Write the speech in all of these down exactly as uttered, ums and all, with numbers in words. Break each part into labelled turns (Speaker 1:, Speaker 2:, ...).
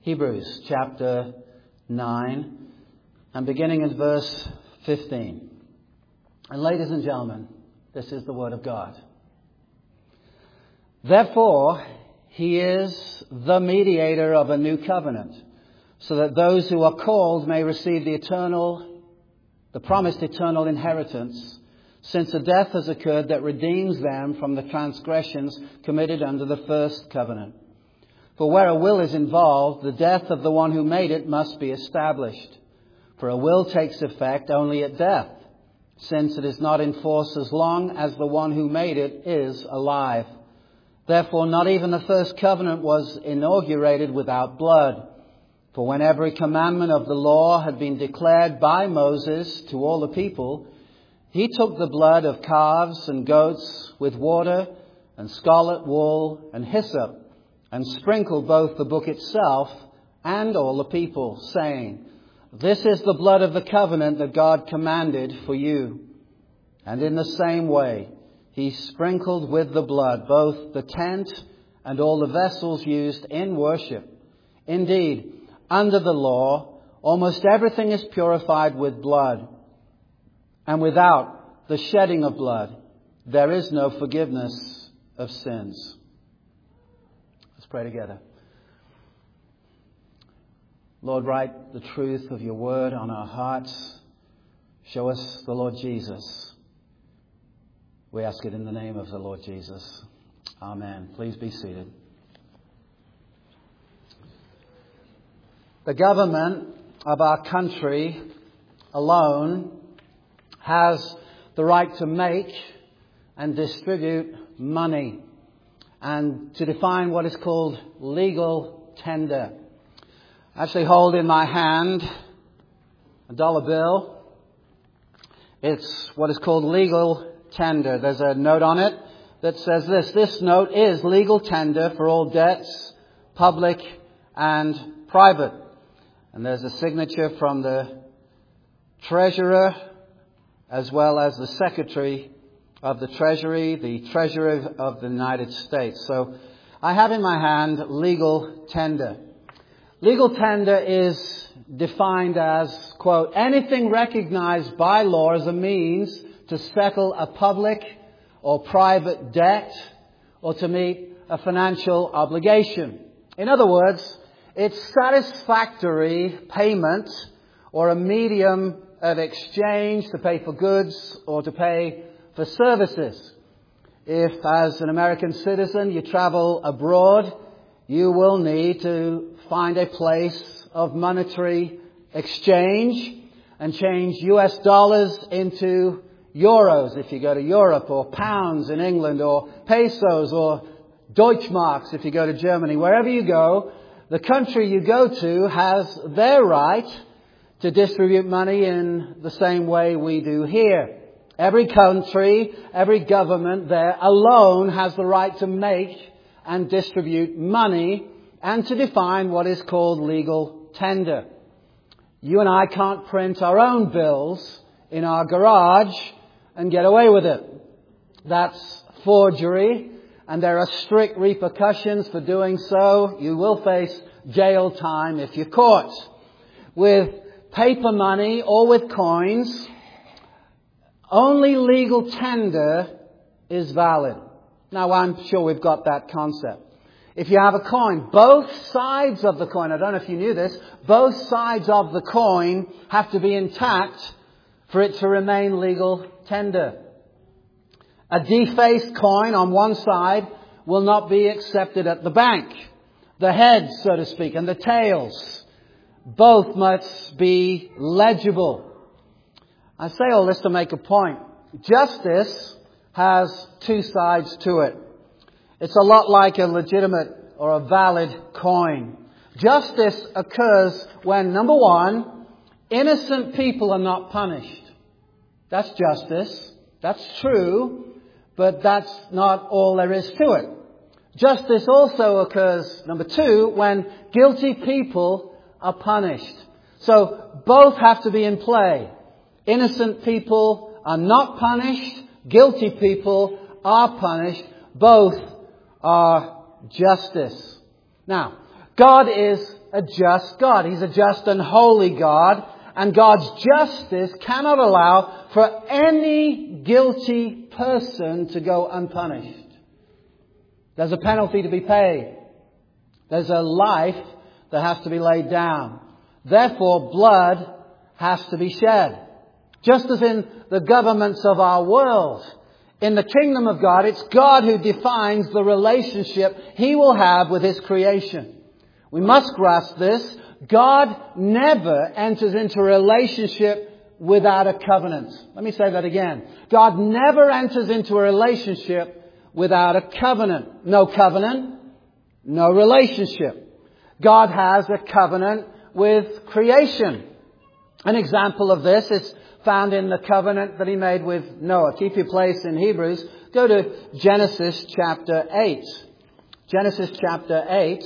Speaker 1: Hebrews chapter nine and beginning in verse fifteen. And ladies and gentlemen, this is the word of God. Therefore, he is the mediator of a new covenant, so that those who are called may receive the eternal, the promised eternal inheritance, since a death has occurred that redeems them from the transgressions committed under the first covenant. For where a will is involved, the death of the one who made it must be established. For a will takes effect only at death, since it is not in force as long as the one who made it is alive. Therefore, not even the first covenant was inaugurated without blood. For when every commandment of the law had been declared by Moses to all the people, he took the blood of calves and goats with water and scarlet wool and hyssop, and sprinkled both the book itself and all the people, saying, "This is the blood of the covenant that God commanded for you." And in the same way, he sprinkled with the blood both the tent and all the vessels used in worship. Indeed, under the law, almost everything is purified with blood. And without the shedding of blood, there is no forgiveness of sins. Let's pray together. Lord, write the truth of your word on our hearts. Show us the Lord Jesus. We ask it in the name of the Lord Jesus. Amen. Please be seated. The government of our country alone has the right to make and distribute money, and to define what is called legal tender. I actually hold in my hand a dollar bill. It's what is called legal tender. There's a note on it that says this: this note is legal tender for all debts, public and private. And there's a signature from the treasurer as well as the secretary of the Treasury, the Treasurer of the United States. So I have in my hand legal tender. Legal tender is defined as, quote, anything recognized by law as a means to settle a public or private debt or to meet a financial obligation. In other words, it's satisfactory payment or a medium of exchange to pay for goods or to pay for services. If, as an American citizen, you travel abroad, you will need to find a place of monetary exchange and change U S dollars into euros if you go to Europe, or pounds in England, or pesos, or Deutschmarks if you go to Germany. Wherever you go, the country you go to has their right to distribute money in the same way we do here. Every country, every government there alone has the right to make and distribute money and to define what is called legal tender. You and I can't print our own bills in our garage and get away with it. That's forgery, and there are strict repercussions for doing so. You will face jail time if you're caught. With paper money or with coins, only legal tender is valid. Now, I'm sure we've got that concept. If you have a coin, both sides of the coin, I don't know if you knew this, both sides of the coin have to be intact for it to remain legal tender. A defaced coin on one side will not be accepted at the bank. The heads, so to speak, and the tails, both must be legible. I say all this to make a point. Justice has two sides to it. It's a lot like a legitimate or a valid coin. Justice occurs when, number one, innocent people are not punished. That's justice. That's true. But that's not all there is to it. Justice also occurs, number two, when guilty people are punished. So both have to be in play. Innocent people are not punished. Guilty people are punished. Both are justice. Now, God is a just God. He's a just and holy God. And God's justice cannot allow for any guilty person to go unpunished. There's a penalty to be paid. There's a life that has to be laid down. Therefore, blood has to be shed. Just as in the governments of our world, in the kingdom of God, it's God who defines the relationship He will have with His creation. We must grasp this. God never enters into a relationship without a covenant. Let me say that again. God never enters into a relationship without a covenant. No covenant, no relationship. God has a covenant with creation. An example of this is found in the covenant that He made with Noah. Keep your place in Hebrews. Go to Genesis chapter eight. Genesis chapter eight.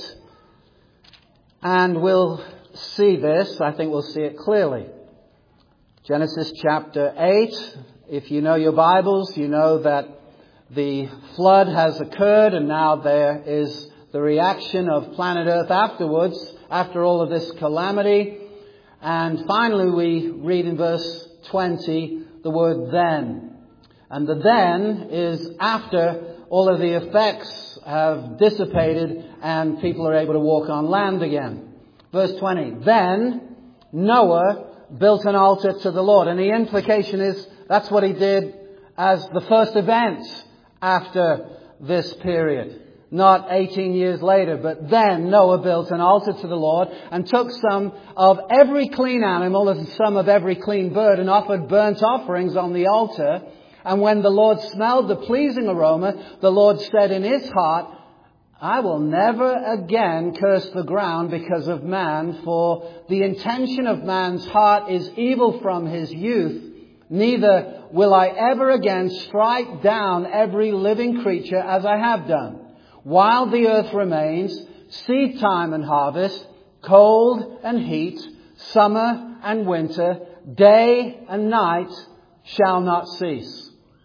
Speaker 1: And we'll see this. I think we'll see it clearly. Genesis chapter eight. If you know your Bibles, you know that the flood has occurred and now there is the reaction of planet Earth afterwards, after all of this calamity. And finally we read in verse twenty the word then. And the then is after all of the effects have dissipated and people are able to walk on land again. Verse twenty. Then Noah built an altar to the Lord. And the implication is that's what he did as the first event after this period. Not eighteen years later, but then Noah built an altar to the Lord and took some of every clean animal and some of every clean bird and offered burnt offerings on the altar. And when the Lord smelled the pleasing aroma, the Lord said in His heart, I will never again curse the ground because of man, for the intention of man's heart is evil from his youth. Neither will I ever again strike down every living creature as I have done. While the earth remains, seed time and harvest, cold and heat, summer and winter, day and night shall not cease.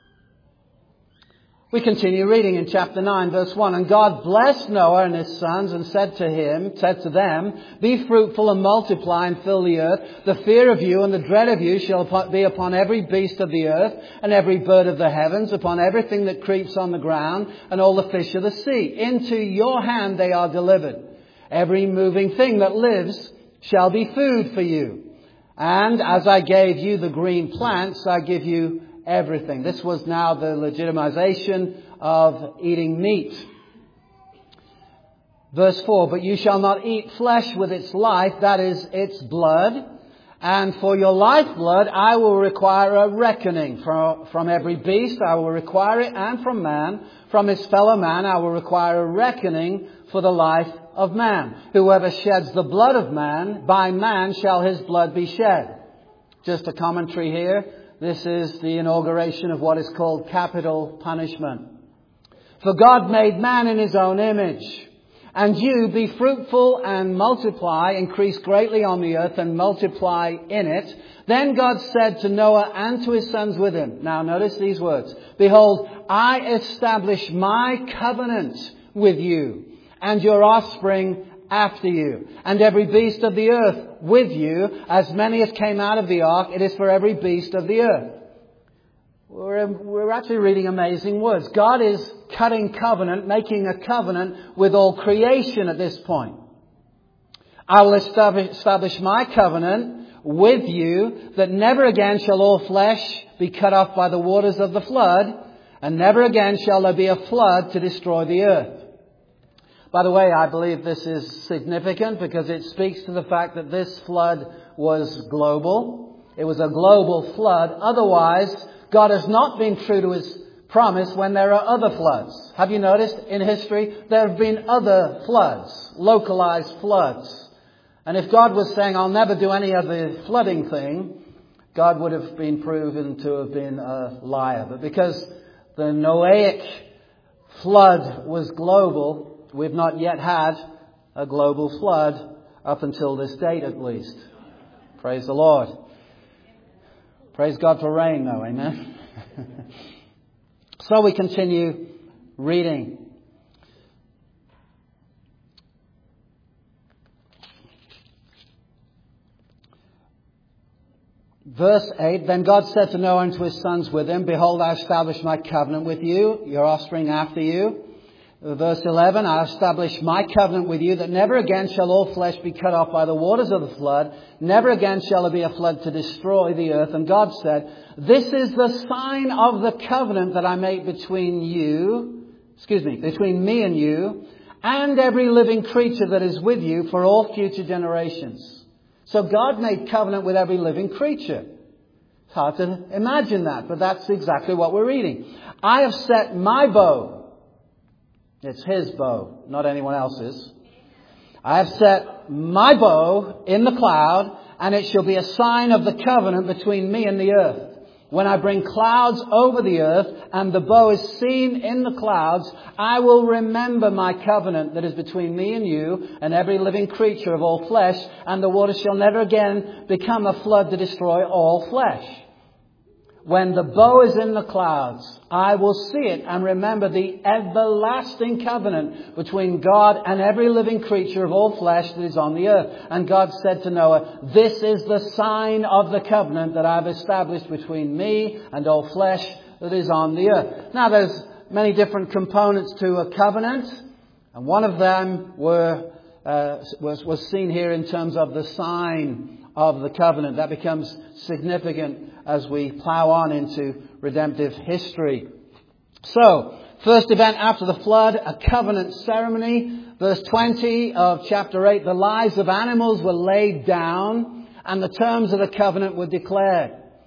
Speaker 1: We continue reading in chapter nine, verse one. And God blessed Noah and his sons and said to him, said to them, be fruitful and multiply and fill the earth. The fear of you and the dread of you shall be upon every beast of the earth and every bird of the heavens, upon everything that creeps on the ground and all the fish of the sea. Into your hand they are delivered. Every moving thing that lives shall be food for you. And as I gave you the green plants, I give you everything. This was now the legitimization of eating meat. Verse four, but you shall not eat flesh with its life, that is its blood. And for your lifeblood I will require a reckoning. From, from every beast I will require it, and from man, from his fellow man I will require a reckoning for the life of man. Whoever sheds the blood of man, by man shall his blood be shed. Just a commentary here. This is the inauguration of what is called capital punishment. For God made man in His own image. And you be fruitful and multiply, increase greatly on the earth and multiply in it. Then God said to Noah and to his sons with him. Now notice these words. Behold, I establish my covenant with you and your offspring after you, and every beast of the earth with you, as many as came out of the ark, it is for every beast of the earth. We're, we're actually reading amazing words. God is cutting covenant, making a covenant with all creation at this point. I will establish, establish my covenant with you, that never again shall all flesh be cut off by the waters of the flood, and never again shall there be a flood to destroy the earth. By the way, I believe this is significant because it speaks to the fact that this flood was global. It was a global flood. Otherwise, God has not been true to His promise when there are other floods. Have you noticed in history there have been other floods, localized floods. And if God was saying, I'll never do any of the flooding thing, God would have been proven to have been a liar. But because the Noahic flood was global, we've not yet had a global flood up until this date at least. Praise the Lord. Praise God for rain though, amen. So we continue reading. Verse eight, then God said to Noah and to his sons with him, behold, I establish my covenant with you, your offspring after you. Verse eleven, I establish my covenant with you that never again shall all flesh be cut off by the waters of the flood. Never again shall there be a flood to destroy the earth. And God said, this is the sign of the covenant that I make between you, excuse me, between me and you, and every living creature that is with you for all future generations. So God made covenant with every living creature. It's hard to imagine that, but that's exactly what we're reading. I have set my bow. It's his bow, not anyone else's. I have set my bow in the cloud, and it shall be a sign of the covenant between me and the earth. When I bring clouds over the earth, and the bow is seen in the clouds, I will remember my covenant that is between me and you, and every living creature of all flesh, and the waters shall never again become a flood to destroy all flesh. When the bow is in the clouds, I will see it and remember the everlasting covenant between God and every living creature of all flesh that is on the earth. And God said to Noah, this is the sign of the covenant that I have established between me and all flesh that is on the earth. Now, there's many different components to a covenant, and one of them were uh, was, was seen here in terms of the sign of the covenant. That becomes significant as we plow on into redemptive history. So, first event after the flood, a covenant ceremony. Verse twenty of chapter eight, the lives of animals were laid down and the terms of the covenant were declared.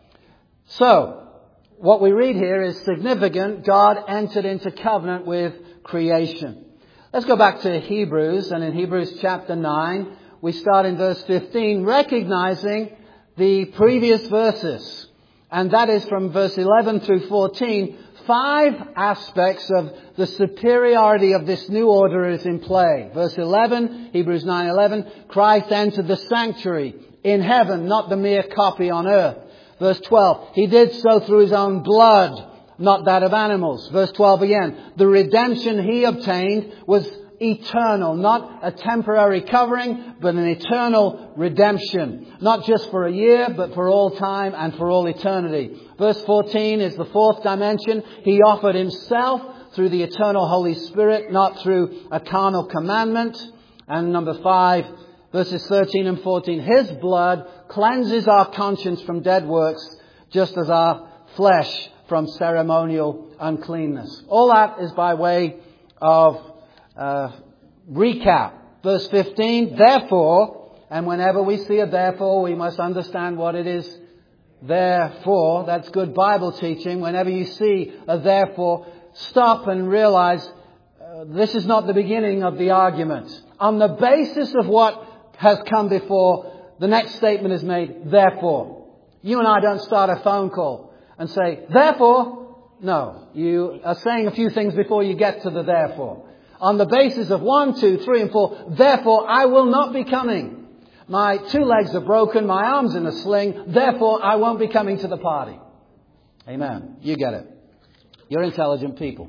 Speaker 1: So, what we read here is significant. God entered into covenant with creation. Let's go back to Hebrews, and in Hebrews chapter nine, we start in verse fifteen, recognizing the previous verses. And that is from verse eleven through fourteen. Five aspects of the superiority of this new order is in play. Verse eleven, Hebrews nine eleven, Christ entered the sanctuary in heaven, not the mere copy on earth. Verse twelve, He did so through His own blood, not that of animals. Verse twelve again, the redemption He obtained was eternal, not a temporary covering, but an eternal redemption. Not just for a year, but for all time and for all eternity. Verse fourteen is the fourth dimension. He offered Himself through the eternal Holy Spirit, not through a carnal commandment. And number five, verses thirteen and fourteen, His blood cleanses our conscience from dead works, just as our flesh from ceremonial uncleanness. All that is by way of Uh, recap. Verse fifteen, therefore, and whenever we see a therefore, we must understand what it is therefore. That's good Bible teaching. Whenever you see a therefore, stop and realize uh, this is not the beginning of the argument. On the basis of what has come before, the next statement is made, therefore. You and I don't start a phone call and say, therefore. No, you are saying a few things before you get to the therefore. On the basis of one, two, three, and four, therefore I will not be coming. My two legs are broken, my arm's in a sling, therefore I won't be coming to the party. Amen. You get it. You're intelligent people.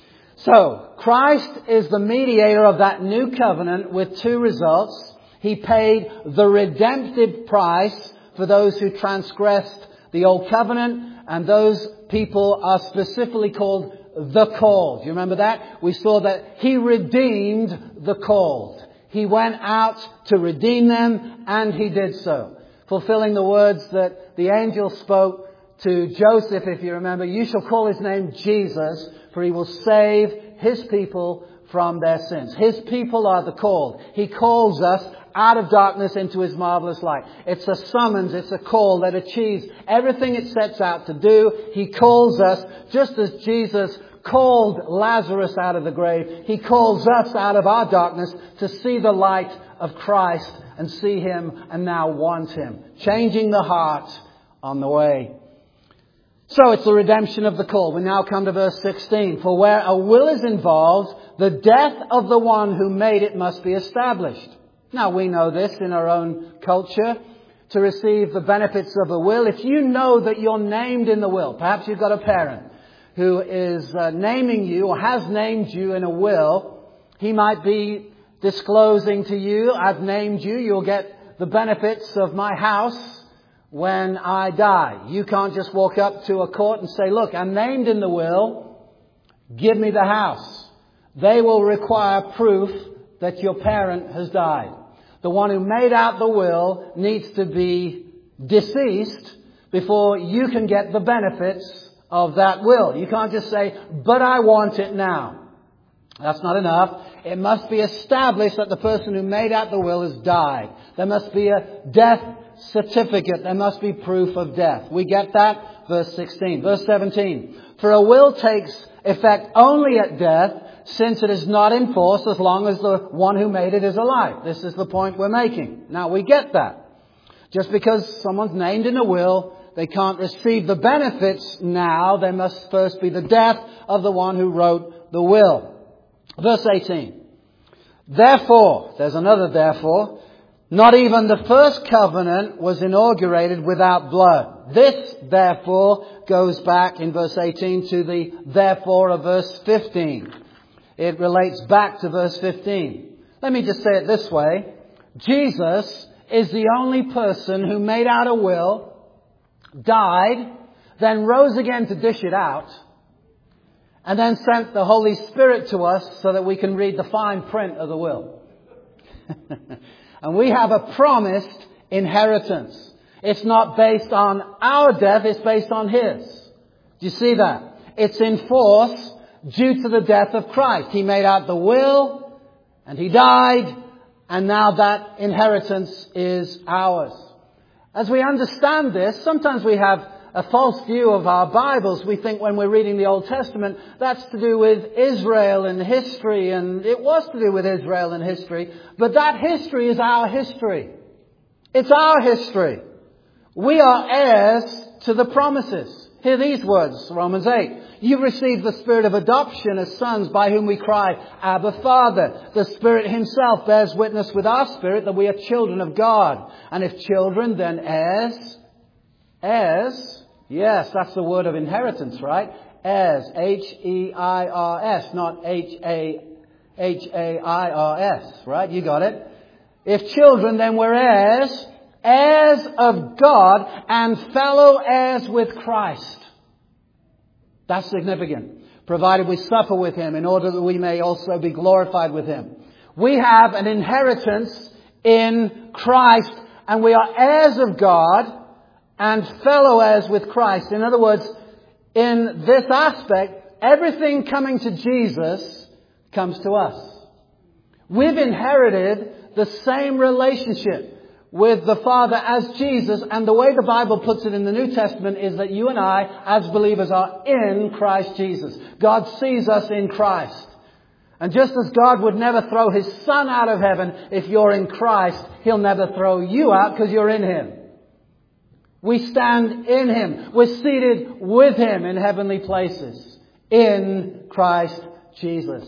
Speaker 1: So, Christ is the mediator of that new covenant with two results. He paid the redemptive price for those who transgressed the old covenant, and those people are specifically called the called. You remember that? We saw that He redeemed the called. He went out to redeem them, and He did so. Fulfilling the words that the angel spoke to Joseph, if you remember, you shall call His name Jesus, for He will save His people from their sins. His people are the called. He calls us out of darkness into His marvelous light. It's a summons, it's a call that achieves everything it sets out to do. He calls us, just as Jesus called Lazarus out of the grave. He calls us out of our darkness to see the light of Christ and see Him and now want Him. Changing the heart on the way. So it's the redemption of the call. We now come to verse sixteen. For where a will is involved, the death of the one who made it must be established. Now, we know this in our own culture. To receive the benefits of a will, if you know that you're named in the will, perhaps you've got a parent who is uh, naming you or has named you in a will, he might be disclosing to you, I've named you, you'll get the benefits of my house when I die. You can't just walk up to a court and say, look, I'm named in the will. Give me the house. They will require proof that your parent has died. The one who made out the will needs to be deceased before you can get the benefits of that will. You can't just say, but I want it now. That's not enough. It must be established that the person who made out the will has died. There must be a death certificate. There must be proof of death. We get that? Verse sixteen. Verse seventeen. For a will takes effect only at death, since it is not in force as long as the one who made it is alive. This is the point we're making. Now we get that. Just because someone's named in a will, they can't receive the benefits now. There must first be the death of the one who wrote the will. Verse eighteen. Therefore, there's another therefore, not even the first covenant was inaugurated without blood. This, therefore, goes back in verse eighteen to the therefore of verse fifteen. It relates back to verse fifteen. Let me just say it this way. Jesus is the only person who made out a will, died, then rose again to dish it out, and then sent the Holy Spirit to us so that we can read the fine print of the will. And we have a promised inheritance. It's not based on our death, it's based on His. Do you see that? It's in force due to the death of Christ. He made out the will, and He died, and now that inheritance is ours. As we understand this, sometimes we have a false view of our Bibles. We think when we're reading the Old Testament, that's to do with Israel and history, and it was to do with Israel and history, but that history is our history. It's our history. We are heirs to the promises. Hear these words, Romans eight. You've received the Spirit of adoption as sons, by whom we cry, Abba, Father. The Spirit Himself bears witness with our spirit that we are children of God. And if children, then heirs. Heirs. Yes, that's the word of inheritance, right? Heirs. H E I R S, not H A H A I R S, right? You got it. If children, then we're heirs. Heirs of God and fellow heirs with Christ. That's significant. Provided we suffer with Him in order that we may also be glorified with Him. We have an inheritance in Christ, and we are heirs of God and fellow heirs with Christ. In other words, in this aspect, everything coming to Jesus comes to us. We've inherited the same relationship with the Father as Jesus, and the way the Bible puts it in the New Testament is that you and I, as believers, are in Christ Jesus. God sees us in Christ. And just as God would never throw His Son out of heaven, if you're in Christ, He'll never throw you out because you're in Him. We stand in Him. We're seated with Him in heavenly places in Christ Jesus.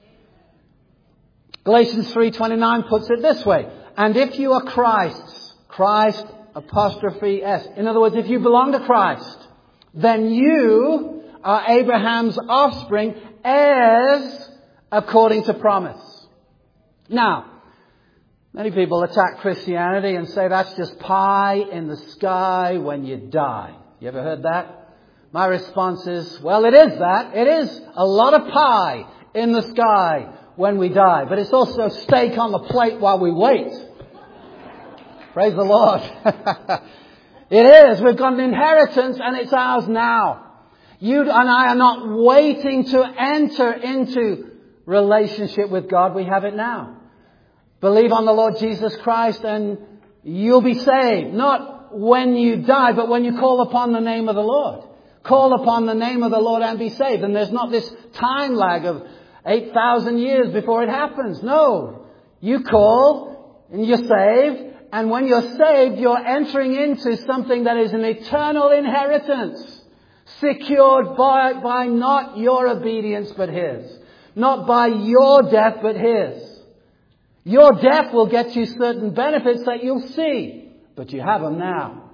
Speaker 1: Galatians three twenty-nine puts it this way. And if you are Christ's, Christ apostrophe S. In other words, if you belong to Christ, then you are Abraham's offspring, heirs according to promise. Now, many people attack Christianity and say that's just pie in the sky when you die. You ever heard that? My response is, well, it is that. It is a lot of pie in the sky when we die. But it's also steak on the plate while we wait. Praise the Lord. It is. We've got an inheritance and it's ours now. You and I are not waiting to enter into relationship with God. We have it now. Believe on the Lord Jesus Christ and you'll be saved. Not when you die, but when you call upon the name of the Lord. Call upon the name of the Lord and be saved. And there's not this time lag of eight thousand years before it happens. No. You call and you're saved. And when you're saved, you're entering into something that is an eternal inheritance. Secured by, by not your obedience, but His. Not by your death, but His. Your death will get you certain benefits that you'll see. But you have them now.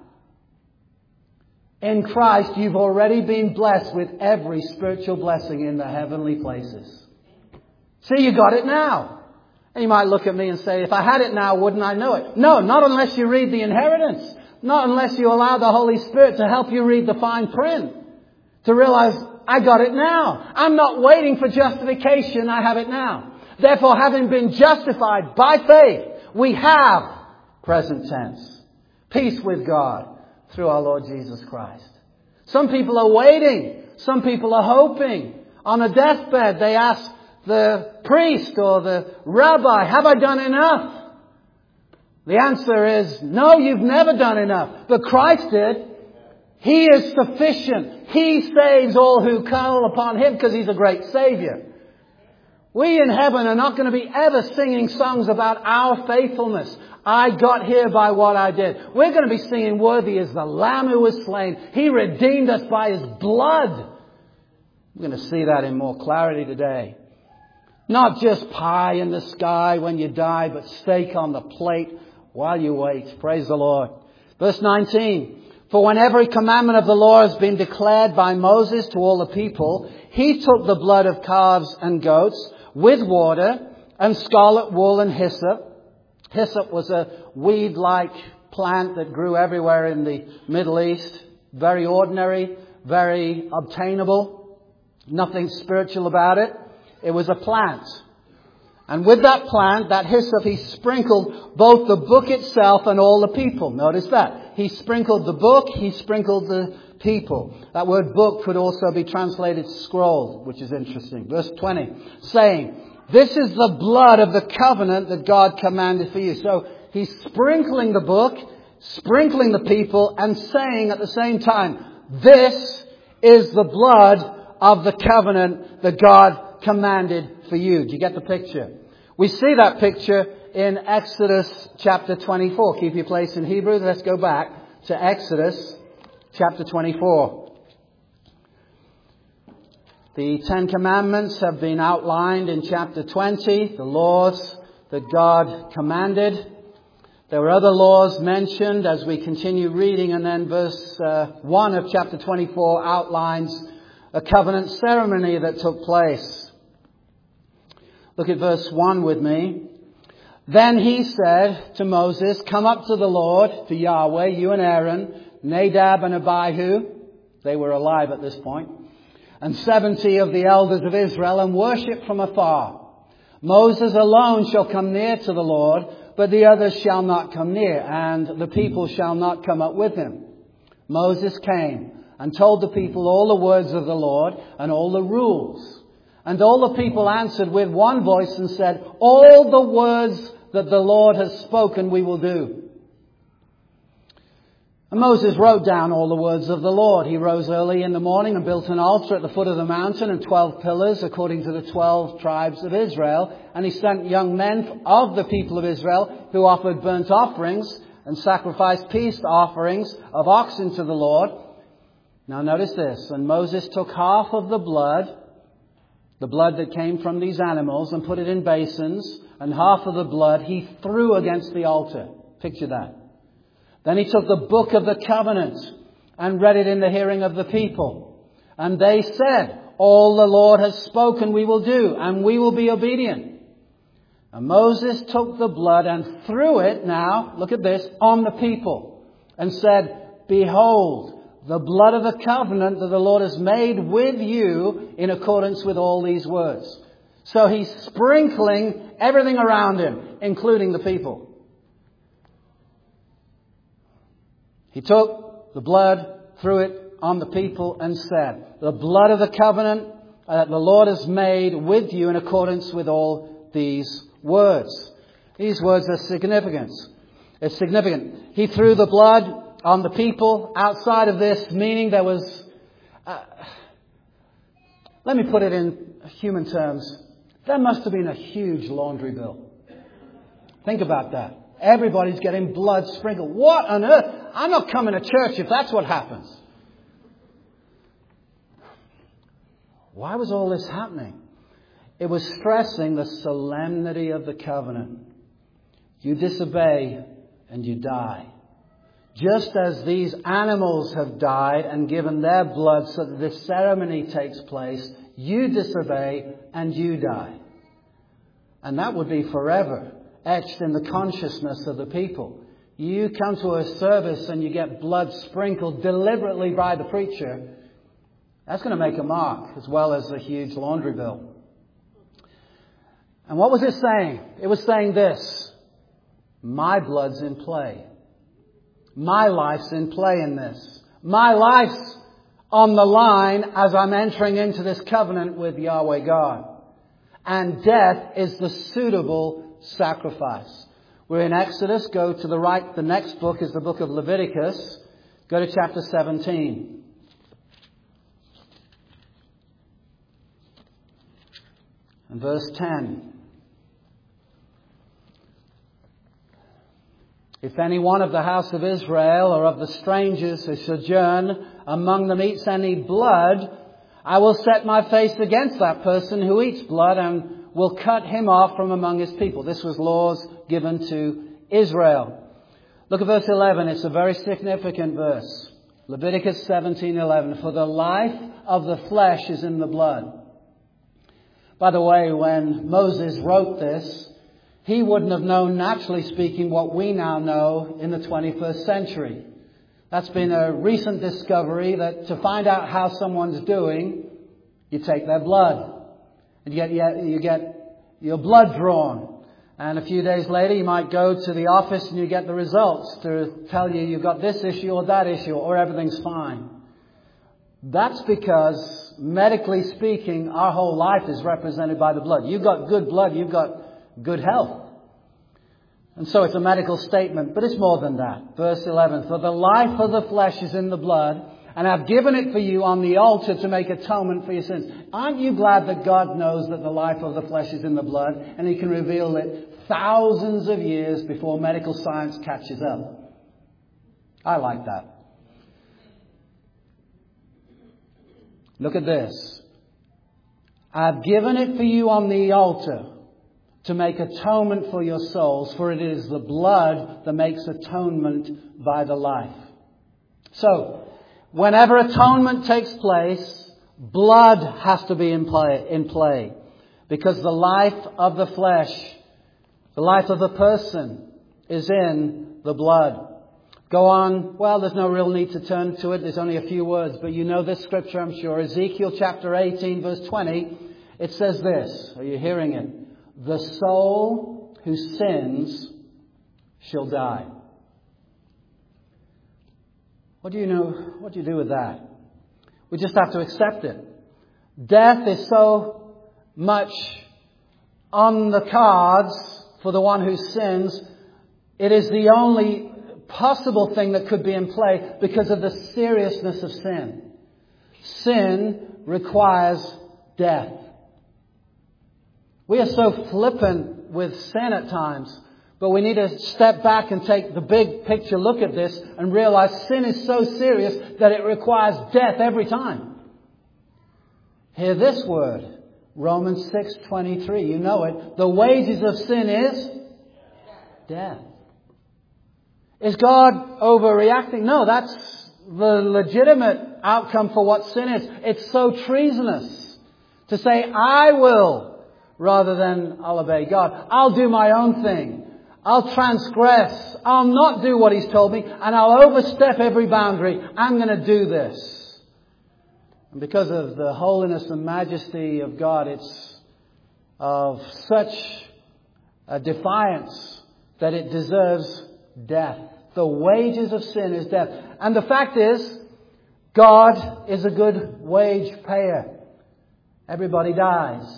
Speaker 1: In Christ, you've already been blessed with every spiritual blessing in the heavenly places. See, you got it now. And you might look at me and say, if I had it now, wouldn't I know it? No, not unless you read the inheritance. Not unless you allow the Holy Spirit to help you read the fine print. To realize, I got it now. I'm not waiting for justification. I have it now. Therefore, having been justified by faith, we have, present tense, peace with God through our Lord Jesus Christ. Some people are waiting. Some people are hoping. On a deathbed, they ask the priest or the rabbi, have I done enough? The answer is, no, you've never done enough. But Christ did. He is sufficient. He saves all who call upon Him because He's a great Savior. We in heaven are not going to be ever singing songs about our faithfulness. I got here by what I did. We're going to be singing, worthy is the Lamb who was slain. He redeemed us by His blood. We're going to see that in more clarity today. Not just pie in the sky when you die, but steak on the plate while you wait. Praise the Lord. Verse nineteen. For when every commandment of the law has been declared by Moses to all the people, he took the blood of calves and goats with water and scarlet wool and hyssop. Hyssop was a weed-like plant that grew everywhere in the Middle East. Very ordinary, very obtainable. Nothing spiritual about it. It was a plant. And with that plant, that hyssop, he sprinkled both the book itself and all the people. Notice that. He sprinkled the book, he sprinkled the people. That word book could also be translated scroll, which is interesting. Verse twenty, saying, this is the blood of the covenant that God commanded for you. So he's sprinkling the book, sprinkling the people, and saying at the same time, this is the blood of the covenant that God commanded for you. Do you get the picture? We see that picture in Exodus chapter twenty-four. Keep your place in Hebrews. Let's go back to Exodus chapter twenty-four. The Ten Commandments have been outlined in chapter twenty, the laws that God commanded. There were other laws mentioned as we continue reading, and then verse uh, one of chapter twenty-four outlines a covenant ceremony that took place. Look at verse one with me. Then he said to Moses, come up to the Lord, to Yahweh, you and Aaron, Nadab and Abihu. They were alive at this point. And seventy of the elders of Israel, and worship from afar. Moses alone shall come near to the Lord, but the others shall not come near, and the people shall not come up with him. Moses came and told the people all the words of the Lord and all the rules. And all the people answered with one voice and said, all the words that the Lord has spoken we will do. And Moses wrote down all the words of the Lord. He rose early in the morning and built an altar at the foot of the mountain and twelve pillars according to the twelve tribes of Israel. And he sent young men of the people of Israel who offered burnt offerings and sacrificed peace offerings of oxen to the Lord. Now notice this. And Moses took half of the blood, the blood that came from these animals, and put it in basins, and half of the blood he threw against the altar. Picture that. Then he took the book of the covenant and read it in the hearing of the people. And they said, all the Lord has spoken we will do, and we will be obedient. And Moses took the blood and threw it, now, look at this, on the people, and said, behold, the blood of the covenant that the Lord has made with you in accordance with all these words. So he's sprinkling everything around him, including the people. He took the blood, threw it on the people and said, the blood of the covenant that the Lord has made with you in accordance with all these words. These words are significant. It's significant. He threw the blood on the people. Outside of this, meaning there was, uh, let me put it in human terms, there must have been a huge laundry bill. Think about that. Everybody's getting blood sprinkled. What on earth? I'm not coming to church if that's what happens. Why was all this happening? It was stressing the solemnity of the covenant. You disobey and you die. Just as these animals have died and given their blood so that this ceremony takes place, you disobey and you die. And that would be forever etched in the consciousness of the people. You come to a service and you get blood sprinkled deliberately by the preacher. That's going to make a mark, as well as a huge laundry bill. And what was it saying? It was saying this: my blood's in play. My life's in play in this. My life's on the line as I'm entering into this covenant with Yahweh God. And death is the suitable sacrifice. We're in Exodus. Go to the right. The next book is the book of Leviticus. Go to chapter seventeen. And verse ten. If any one of the house of Israel or of the strangers who sojourn among them eats any blood, I will set my face against that person who eats blood and will cut him off from among his people. This was laws given to Israel. Look at verse eleven. It's a very significant verse. Leviticus seventeen eleven. For the life of the flesh is in the blood. By the way, when Moses wrote this, he wouldn't have known, naturally speaking, what we now know in the twenty-first century. That's been a recent discovery, that to find out how someone's doing, you take their blood. And you get, you get your blood drawn. And a few days later, you might go to the office and you get the results to tell you you've got this issue or that issue, or everything's fine. That's because, medically speaking, our whole life is represented by the blood. You've got good blood, you've got good health. And so it's a medical statement, but it's more than that. Verse eleven, for the life of the flesh is in the blood, and I've given it for you on the altar to make atonement for your sins. Aren't you glad that God knows that the life of the flesh is in the blood, and He can reveal it thousands of years before medical science catches up? I like that. Look at this. I've given it for you on the altar to make atonement for your souls, for it is the blood that makes atonement by the life. So, whenever atonement takes place, blood has to be in play, in play. Because the life of the flesh, the life of the person, is in the blood. Go on. Well, there's no real need to turn to it. There's only a few words. But you know this scripture, I'm sure. Ezekiel chapter eighteen, verse twenty. It says this. Are you hearing it? The soul who sins shall die. What do you know? What do you do with that? We just have to accept it. Death is so much on the cards for the one who sins. It is the only possible thing that could be in play because of the seriousness of sin. Sin requires death. We are so flippant with sin at times, but we need to step back and take the big picture look at this and realize sin is so serious that it requires death every time. Hear this word, Romans six twenty-three. You know it. The wages of sin is death. Is God overreacting? No, that's the legitimate outcome for what sin is. It's so treasonous to say, I will, rather than I'll obey God. I'll do my own thing. I'll transgress. I'll not do what He's told me, and I'll overstep every boundary. I'm going to do this. And because of the holiness and majesty of God, it's of such a defiance that it deserves death. The wages of sin is death. And the fact is, God is a good wage payer. Everybody dies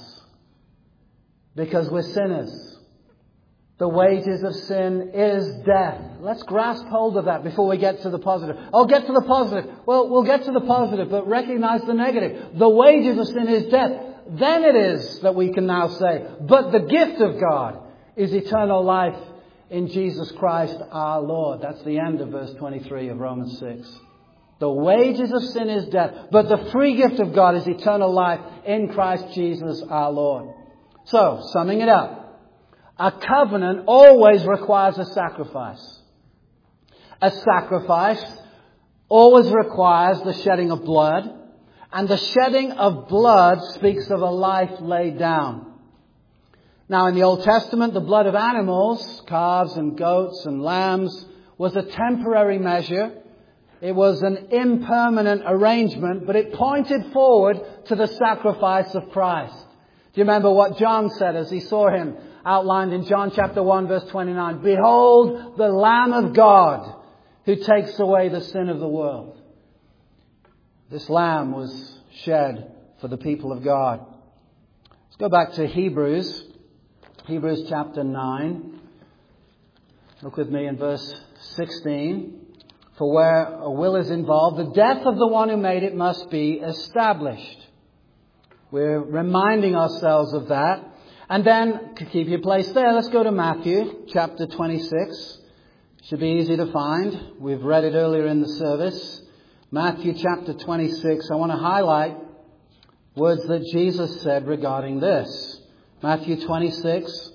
Speaker 1: because we're sinners. The wages of sin is death. Let's grasp hold of that before we get to the positive. Oh, get to the positive. Well, we'll get to the positive, but recognize the negative. The wages of sin is death. Then it is that we can now say, but the gift of God is eternal life in Jesus Christ our Lord. That's the end of verse twenty-three of Romans six. The wages of sin is death, but the free gift of God is eternal life in Christ Jesus our Lord. So, summing it up, a covenant always requires a sacrifice. A sacrifice always requires the shedding of blood, and the shedding of blood speaks of a life laid down. Now, in the Old Testament, the blood of animals, calves and goats and lambs, was a temporary measure. It was an impermanent arrangement, but it pointed forward to the sacrifice of Christ. Do you remember what John said as he saw him outlined in John chapter one verse twenty-nine? Behold the Lamb of God who takes away the sin of the world. This Lamb was shed for the people of God. Let's go back to Hebrews. Hebrews chapter nine. Look with me in verse sixteen. For where a will is involved, the death of the one who made it must be established. We're reminding ourselves of that. And then, to keep your place there, let's go to Matthew chapter twenty-six. Should be easy to find. We've read it earlier in the service. Matthew chapter twenty-six. I want to highlight words that Jesus said regarding this. Matthew twenty-six.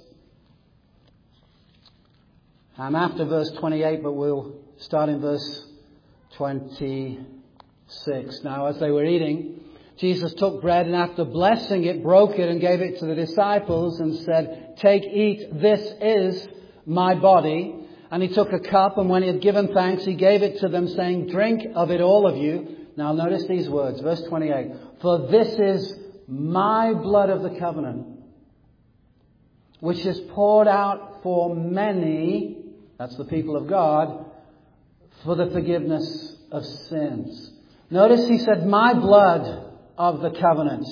Speaker 1: I'm after verse twenty-eight, but we'll start in verse twenty-six. Now, as they were eating, Jesus took bread and after blessing it, broke it and gave it to the disciples and said, "Take, eat, this is my body." And he took a cup, and when he had given thanks, he gave it to them, saying, "Drink of it, all of you." Now notice these words, verse twenty-eight. "For this is my blood of the covenant, which is poured out for many," that's the people of God, "for the forgiveness of sins." Notice he said, "My blood of the covenant."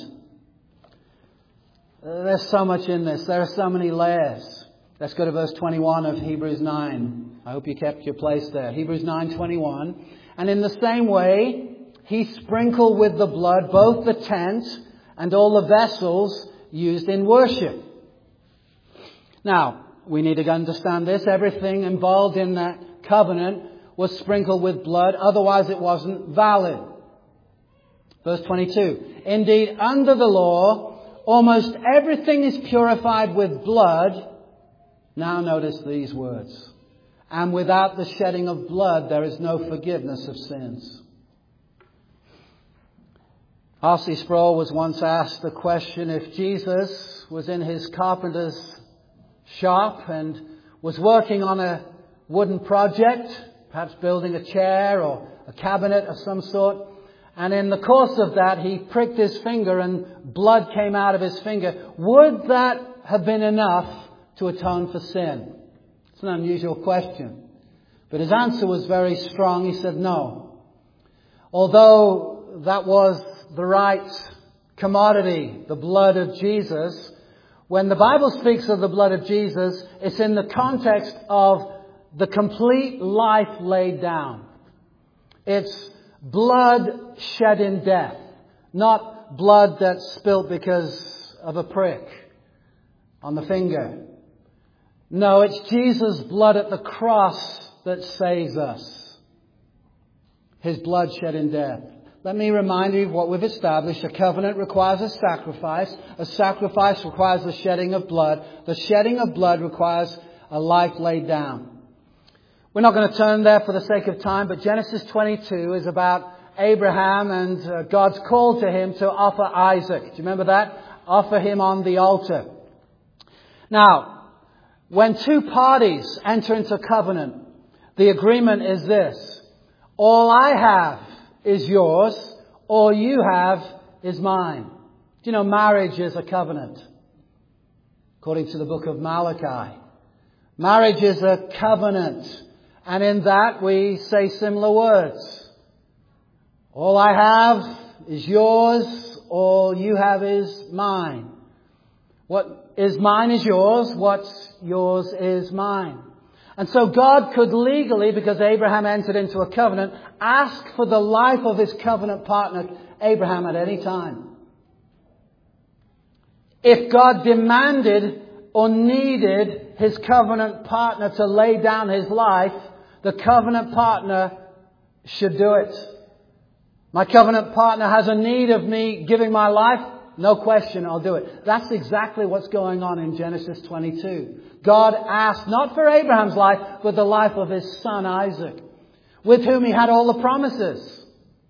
Speaker 1: There's so much in this. There are so many layers. Let's go to verse twenty-one of Hebrews nine. I hope you kept your place there. Hebrews nine twenty-one. "And in the same way, he sprinkled with the blood both the tent and all the vessels used in worship." Now, we need to understand this. Everything involved in that covenant was sprinkled with blood. Otherwise, it wasn't valid. Verse twenty-two. "Indeed, under the law, almost everything is purified with blood." Now notice these words. "And without the shedding of blood, there is no forgiveness of sins." R C Sproul was once asked the question, if Jesus was in his carpenter's shop and was working on a wooden project, perhaps building a chair or a cabinet of some sort, and in the course of that he pricked his finger and blood came out of his finger, would that have been enough to atone for sin? It's an unusual question. But his answer was very strong. He said no. Although that was the right commodity, the blood of Jesus, when the Bible speaks of the blood of Jesus, it's in the context of the complete life laid down. It's blood shed in death, not blood that's spilt because of a prick on the finger. No, it's Jesus' blood at the cross that saves us. His blood shed in death. Let me remind you of what we've established. A covenant requires a sacrifice. A sacrifice requires the shedding of blood. The shedding of blood requires a life laid down. We're not going to turn there for the sake of time, but Genesis twenty-two is about Abraham and uh, God's call to him to offer Isaac. Do you remember that? Offer him on the altar. Now, when two parties enter into covenant, the agreement is this: all I have is yours, all you have is mine. Do you know marriage is a covenant? According to the book of Malachi. Marriage is a covenant. And in that we say similar words. All I have is yours, all you have is mine. What is mine is yours, what's yours is mine. And so God could legally, because Abraham entered into a covenant, ask for the life of his covenant partner, Abraham, at any time. If God demanded or needed his covenant partner to lay down his life, the covenant partner should do it. My covenant partner has a need of me giving my life. No question, I'll do it. That's exactly what's going on in Genesis twenty-two. God asked not for Abraham's life, but the life of his son Isaac, with whom he had all the promises.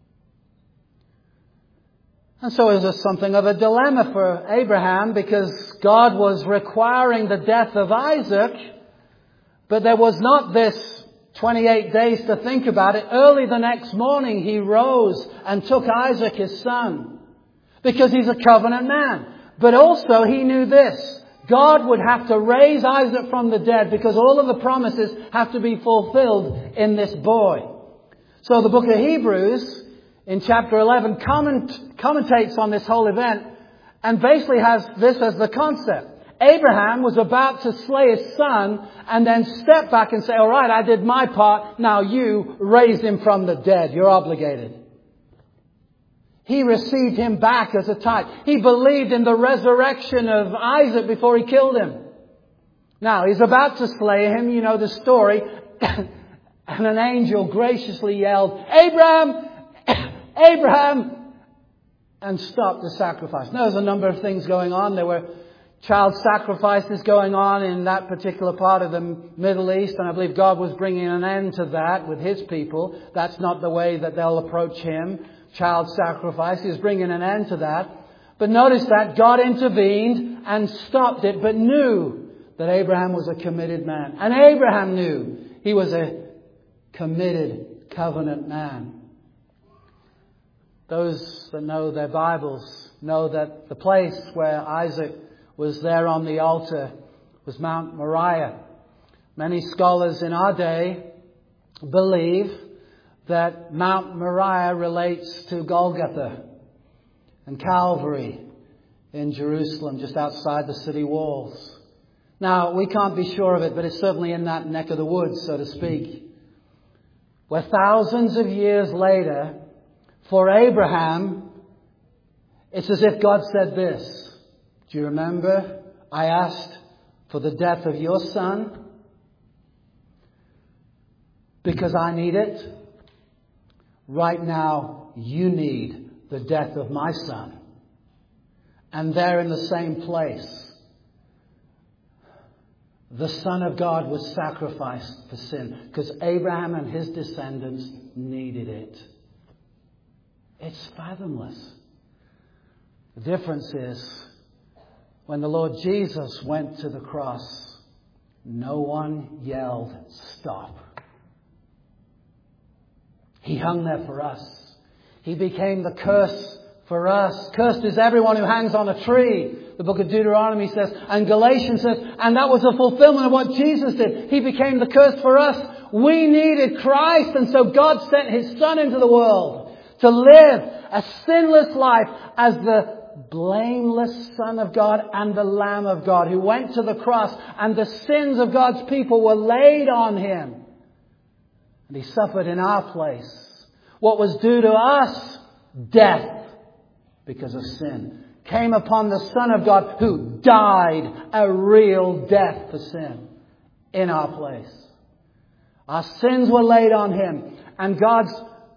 Speaker 1: And so it was something of a dilemma for Abraham, because God was requiring the death of Isaac, but there was not this twenty-eight days to think about it. Early the next morning he rose and took Isaac his son. Because he's a covenant man. But also he knew this. God would have to raise Isaac from the dead because all of the promises have to be fulfilled in this boy. So the book of Hebrews in chapter eleven comment, commentates on this whole event and basically has this as the concept. Abraham was about to slay his son and then step back and say, all right, I did my part. Now you raised him from the dead. You're obligated. He received him back as a type. He believed in the resurrection of Isaac before he killed him. Now, he's about to slay him. You know the story. And an angel graciously yelled, Abraham! Abraham! And stopped the sacrifice. Now, there's a number of things going on. There were child sacrifices going on in that particular part of the Middle East. And I believe God was bringing an end to that with His people. That's not the way that they'll approach Him. Child sacrifice. He was bringing an end to that. But notice that God intervened and stopped it, but knew that Abraham was a committed man. And Abraham knew he was a committed covenant man. Those that know their Bibles know that the place where Isaac was there on the altar was Mount Moriah. Many scholars in our day believe that Mount Moriah relates to Golgotha and Calvary in Jerusalem, just outside the city walls. Now, we can't be sure of it, but it's certainly in that neck of the woods, so to speak. Where thousands of years later, for Abraham, it's as if God said this. Do you remember? I asked for the death of your son because I need it. Right now, you need the death of my son. And there in the same place, the Son of God was sacrificed for sin because Abraham and his descendants needed it. It's fathomless. The difference is, when the Lord Jesus went to the cross, no one yelled, stop. He hung there for us. He became the curse for us. Cursed is everyone who hangs on a tree. The book of Deuteronomy says, and Galatians says, and that was a fulfillment of what Jesus did. He became the curse for us. We needed Christ, and so God sent His Son into the world to live a sinless life as the blameless Son of God and the Lamb of God who went to the cross, and the sins of God's people were laid on Him. And He suffered in our place. What was due to us, death, because of sin, came upon the Son of God who died a real death for sin in our place. Our sins were laid on Him. And God's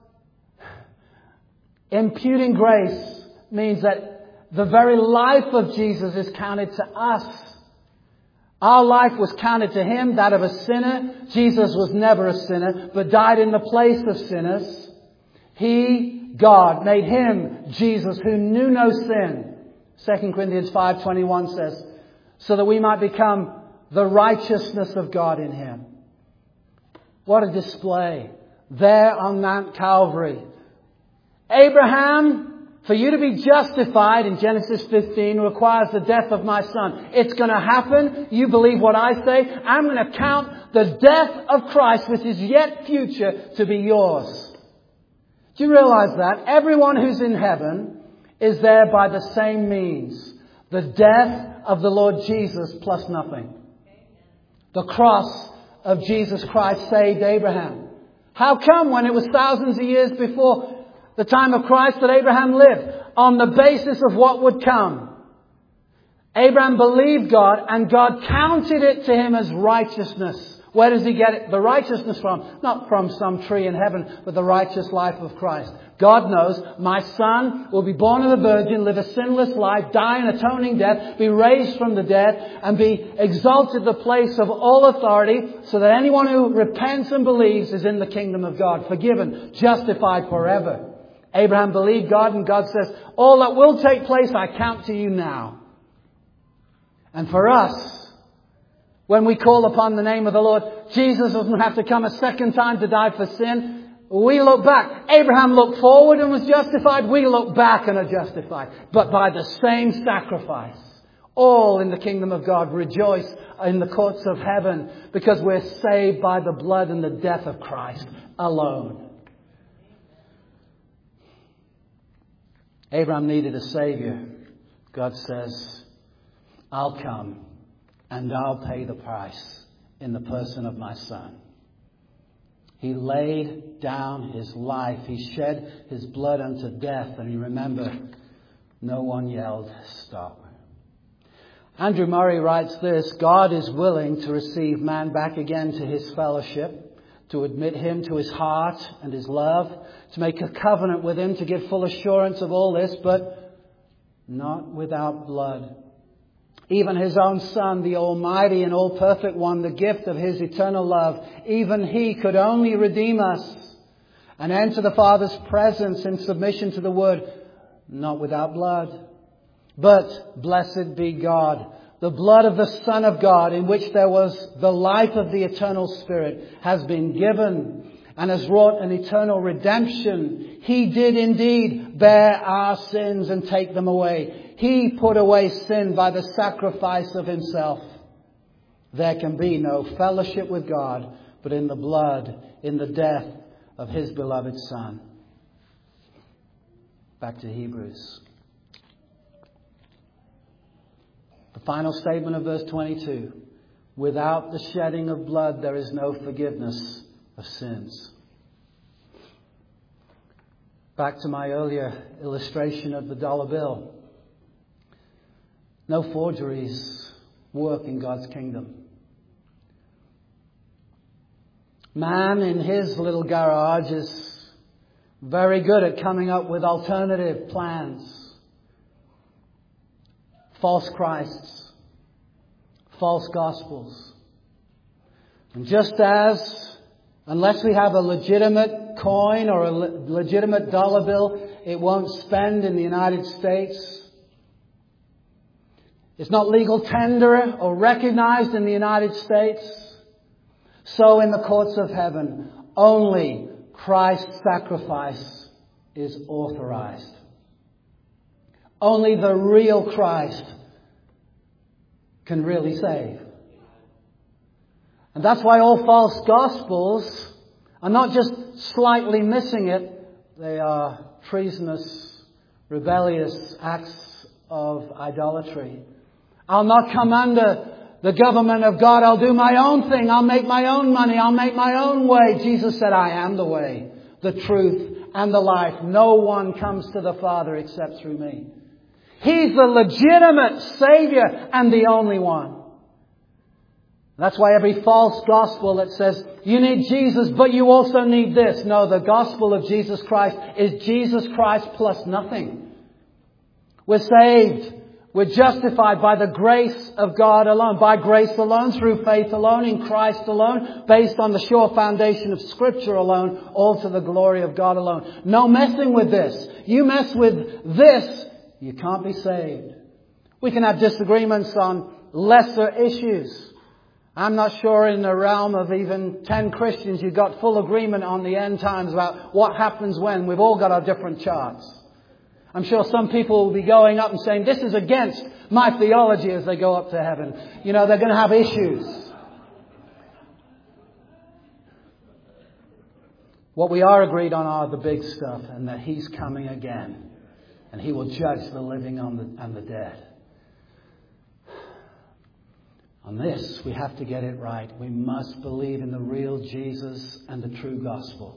Speaker 1: imputing grace means that the very life of Jesus is counted to us. Our life was counted to Him, that of a sinner. Jesus was never a sinner, but died in the place of sinners. He, God, made Him, Jesus, who knew no sin. Second Corinthians five twenty-one says, so that we might become the righteousness of God in Him. What a display there on Mount Calvary. Abraham, for you to be justified in Genesis fifteen requires the death of my son. It's going to happen. You believe what I say. I'm going to count the death of Christ, which is yet future, to be yours. Do you realize that? Everyone who's in heaven is there by the same means. The death of the Lord Jesus plus nothing. The cross of Jesus Christ saved Abraham. How come when it was thousands of years before the time of Christ that Abraham lived? On the basis of what would come. Abraham believed God and God counted it to him as righteousness. Where does he get it? The righteousness from? Not from some tree in heaven, but the righteous life of Christ. God knows my son will be born of a virgin, live a sinless life, die an atoning death, be raised from the dead, and be exalted to the place of all authority, so that anyone who repents and believes is in the kingdom of God, forgiven, justified forever. Abraham believed God, and God says, all that will take place I count to you now. And for us, When we call upon the name of the Lord, Jesus doesn't have to come a second time to die for sin. We look back. Abraham looked forward and was justified. We look back and are justified. But by the same sacrifice. All in the kingdom of God rejoice in the courts of heaven because we're saved by the blood and the death of Christ alone. Abraham needed a Savior. God says, I'll come and I'll pay the price in the person of my Son. He laid down his life. He shed his blood unto death. And you remember, no one yelled, stop. Andrew Murray writes this, God is willing to receive man back again to his fellowship, to admit him to his heart and his love, to make a covenant with him, to give full assurance of all this, but not without blood. Even his own Son, the Almighty and all-perfect One, the gift of his eternal love, even he could only redeem us and enter the Father's presence in submission to the Word, not without blood. But blessed be God, the blood of the Son of God, in which there was the life of the eternal Spirit, has been given and has wrought an eternal redemption. He did indeed bear our sins and take them away. He put away sin by the sacrifice of himself. There can be no fellowship with God but in the blood, in the death of his beloved Son. Back to Hebrews. The final statement of verse twenty-two. Without the shedding of blood, there is no forgiveness of sins. Back to my earlier illustration of the dollar bill. No forgeries work in God's kingdom. Man in his little garage is very good at coming up with alternative plans. False Christs, false gospels. And just as, unless we have a legitimate coin or a le- legitimate dollar bill, it won't spend in the United States. It's not legal tender or recognized in the United States. So in the courts of heaven, only Christ's sacrifice is authorized. Only the real Christ can really save. And that's why all false gospels are not just slightly missing it. They are treasonous, rebellious acts of idolatry. I'll not come under the government of God. I'll do my own thing. I'll make my own money. I'll make my own way. Jesus said, I am the way, the truth, and the life. No one comes to the Father except through me. He's the legitimate Savior and the only one. That's why every false gospel that says, you need Jesus, but you also need this. No, the gospel of Jesus Christ is Jesus Christ plus nothing. We're saved. We're justified by the grace of God alone. By grace alone, through faith alone, in Christ alone, based on the sure foundation of Scripture alone, all to the glory of God alone. No messing with this. You mess with this, you can't be saved. We can have disagreements on lesser issues. I'm not sure in the realm of even ten Christians you've got full agreement on the end times about what happens when. We've all got our different charts. I'm sure some people will be going up and saying, this is against my theology as they go up to heaven. You know, they're going to have issues. What we are agreed on are the big stuff, and that He's coming again. And He will judge the living and the, and the dead. On this, we have to get it right. We must believe in the real Jesus and the true gospel.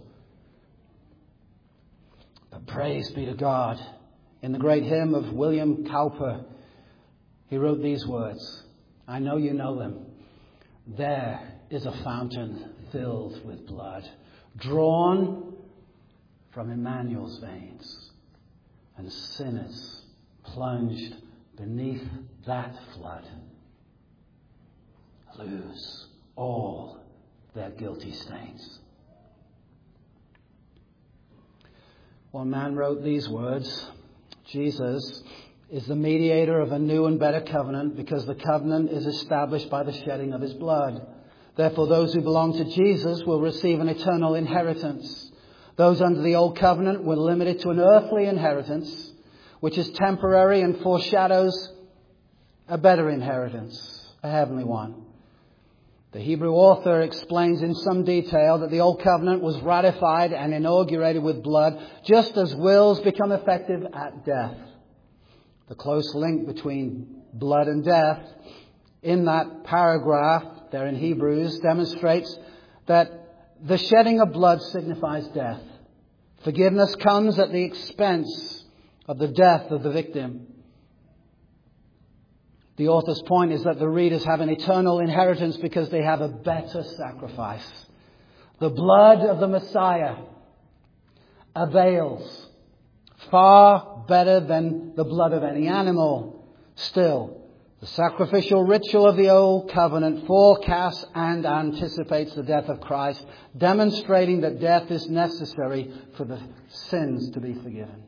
Speaker 1: But praise be to God. In the great hymn of William Cowper, he wrote these words. I know you know them. There is a fountain filled with blood, drawn from Emmanuel's veins, and sinners plunged beneath that flood lose all their guilty stains. One man wrote these words. Jesus is the mediator of a new and better covenant, because the covenant is established by the shedding of his blood. Therefore, those who belong to Jesus will receive an eternal inheritance. Those under the old covenant were limited to an earthly inheritance, which is temporary and foreshadows a better inheritance, a heavenly one. The Hebrew author explains in some detail that the old covenant was ratified and inaugurated with blood, just as wills become effective at death. The close link between blood and death in that paragraph there in Hebrews demonstrates that the shedding of blood signifies death. Forgiveness comes at the expense of the death of the victim. The author's point is that the readers have an eternal inheritance because they have a better sacrifice. The blood of the Messiah avails far better than the blood of any animal. Still, the sacrificial ritual of the old covenant forecasts and anticipates the death of Christ, demonstrating that death is necessary for the sins to be forgiven.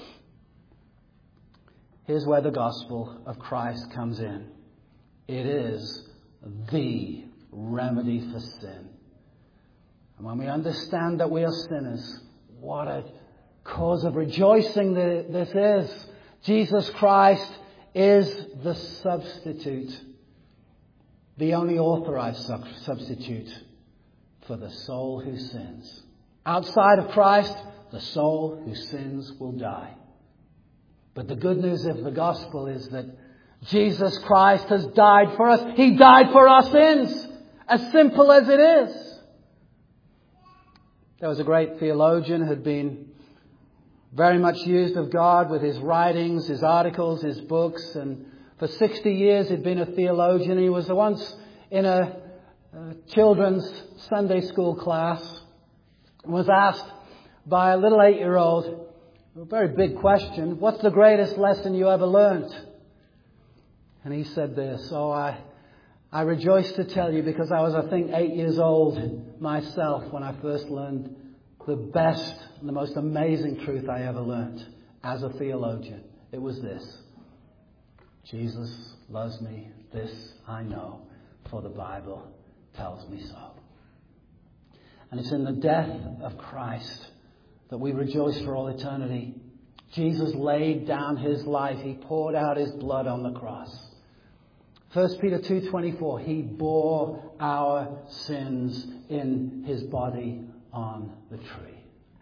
Speaker 1: Here's where the gospel of Christ comes in. It is the remedy for sin. And when we understand that we are sinners, what a cause of rejoicing this is. Jesus Christ is the substitute, the only authorized substitute for the soul who sins. Outside of Christ, the soul who sins will die. But the good news of the gospel is that Jesus Christ has died for us. He died for our sins. As simple as it is. There was a great theologian who had been very much used of God with his writings, his articles, his books. And for sixty years he'd been a theologian. He was once in a, a children's Sunday school class and was asked by a little eight-year-old, a very big question, what's the greatest lesson you ever learned? And he said this, oh, I, I rejoice to tell you, because I was, I think, eight years old myself when I first learned the best and the most amazing truth I ever learned as a theologian. It was this: Jesus loves me, this I know, for the Bible tells me so. And it's in the death of Christ that we rejoice for all eternity. Jesus laid down his life. He poured out his blood on the cross. First Peter two twenty-four, he bore our sins in his body on the tree.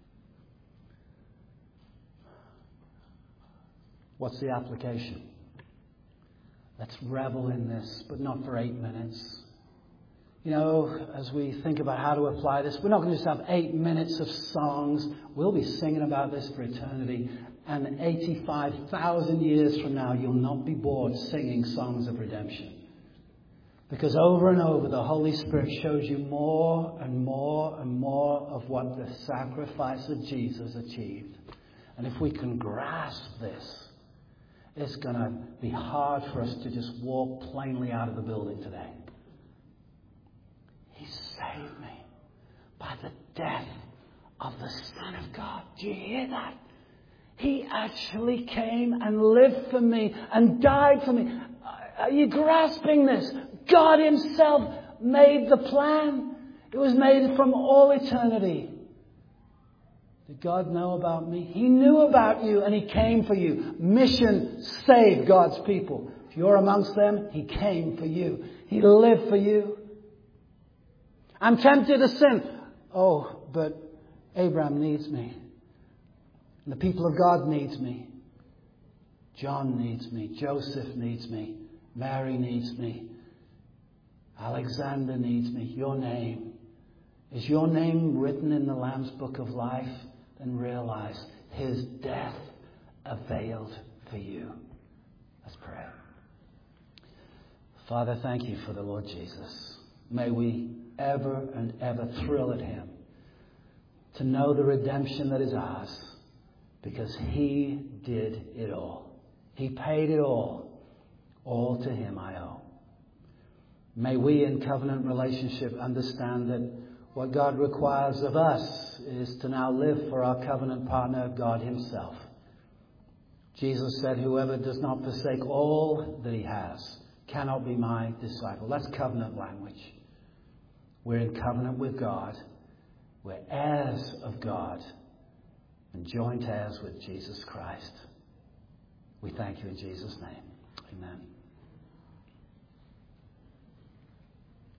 Speaker 1: What's the application? Let's revel in this, but not for eight minutes. You know, as we think about how to apply this, we're not going to just have eight minutes of songs. We'll be singing about this for eternity. And eighty-five thousand years from now, you'll not be bored singing songs of redemption. Because over and over, the Holy Spirit shows you more and more and more of what the sacrifice of Jesus achieved. And if we can grasp this, it's going to be hard for us to just walk plainly out of the building today. He saved me by the death of the Son of God. Do you hear that? He actually came and lived for me and died for me. Are you grasping this? God himself made the plan. It was made from all eternity. Did God know about me? He knew about you and he came for you. Mission, save God's people. If you're amongst them, he came for you. He lived for you. I'm tempted to sin. Oh, but Abraham needs me. And the people of God needs me. John needs me. Joseph needs me. Mary needs me. Alexander needs me. Your name. Is your name written in the Lamb's Book of Life? Then realize his death availed for you. Let's pray. Father, thank you for the Lord Jesus. May we ever and ever thrill at him to know the redemption that is ours, because he did it all. He paid it all. All to him I owe. May we in covenant relationship understand that what God requires of us is to now live for our covenant partner, God himself. Jesus said, whoever does not forsake all that he has cannot be my disciple. That's covenant language. We're in covenant with God. We're heirs of God and joint heirs with Jesus Christ. We thank you in Jesus' name. Amen.